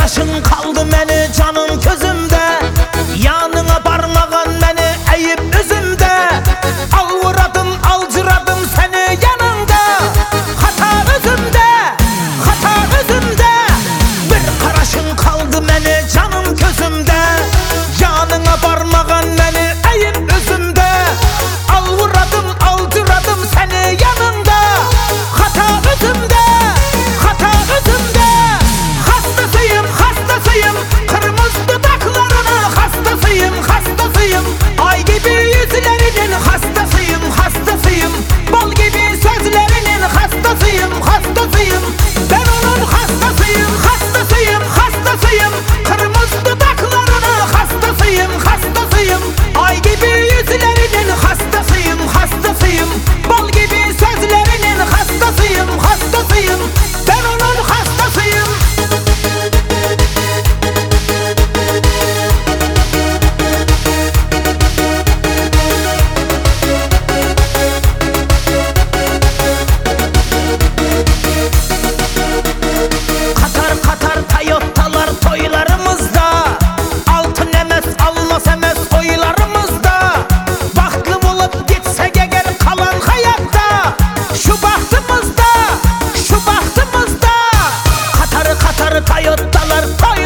karışın kaldı meni canım közümde. Yanına parmağın meni eğip üzümde. Alvuradım alcıradım seni yanında. Hata özümde, hata özümde. Bir karışın kaldı meni canım közümde. Yanına parmağın meni eğip üzümde. Alvuradım alcıradım seni yanında. Hata özümde, hata özümde. Hastasıyım, hastasıyım, kırmızı dudaklarının hastasıyım, hastasıyım. Ay gibi yüzlerinin hastasıyım, hastasıyım. Bal gibi sözlerinin hastasıyım, hastasıyım. Ben onun hastasıyım, hastasıyım, hastasıyım. Kırmızı dudaklarının hastasıyım, hastasıyım. Ay gibi yüzlerinin hastasıyım, hastasıyım. Bal gibi sözlerinin hastasıyım, hastasıyım. Ben onun hastasıyım. Katar katar Toyota'lar toylarımızda. Altın emez almaz emez oylarımızda. Bahtlı bulup gitsek eğer kalan hayatta. Şu bahtımızda, şu bahtımızda. Katar katar Toyota'lar toylarımızda.